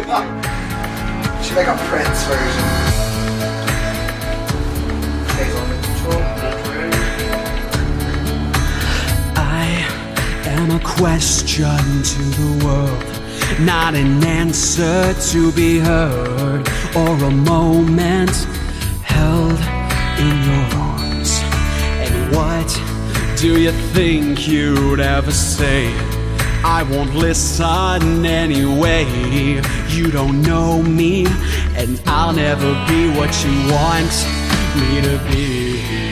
Should make a Prince version. Hazelnut control. I am a question to the world, not an answer to be heard, or a moment held in your arms. And what do you think you'd ever say? I won't listen anyway. You don't know me, and I'll never be what you want me to be.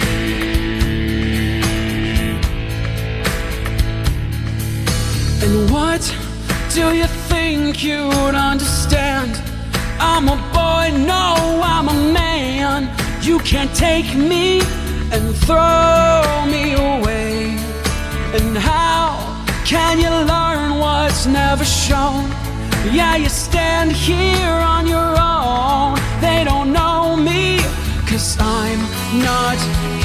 And what do you think you'd understand? I'm a boy, no, I'm a man. You can't take me and throw me away. And how can you learn what's never shown? Yeah, you stand here on your own. They don't know me, 'cause I'm not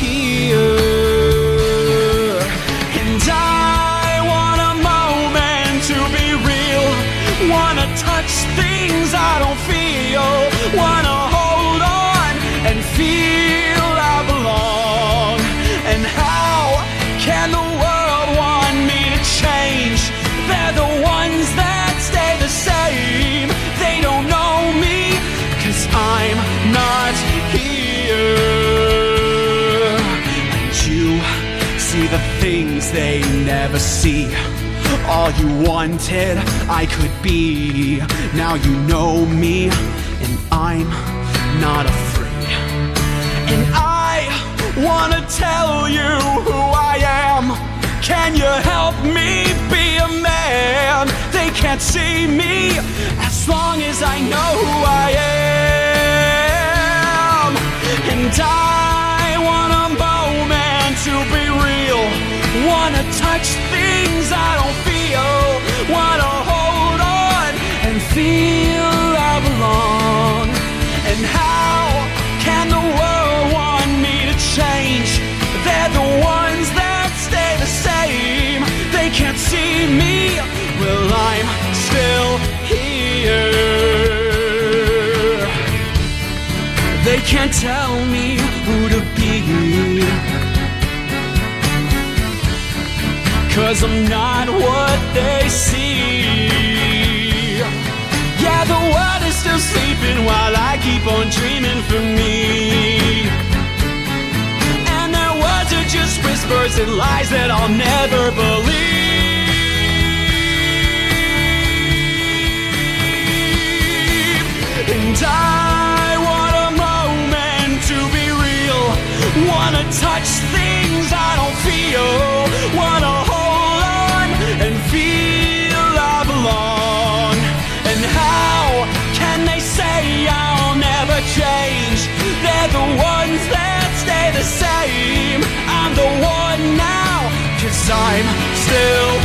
here. And I want a moment to be real. Wanna touch things I don't feel. Wanna hold on and feel I belong. And how can the world want me to change? They're the ones that stay the same. They don't know me, 'cause I'm not here. And you see the things they never see. All you wanted, I could be. Now you know me, and I'm not afraid. And I wanna tell you who I am. Can you help me be a man? They can't see me as long as I know who I am. And I want a moment to be real. Wanna touch things I don't feel. Wanna hold on and feel I belong. And how can the world want me to change? They're the ones that stay the same. They can't see me, well, I'm still here. They can't tell me who to be, 'cause I'm not what they see. Yeah, the world is still sleeping while I keep on dreaming for me. And their words are just whispers and lies that I'll never believe. And I want a moment to be real. Wanna touch things I don't feel. Wanna hold on and feel I belong. And how can they say I'll never change? They're the ones that stay the same. I'm the one now, 'cause I'm still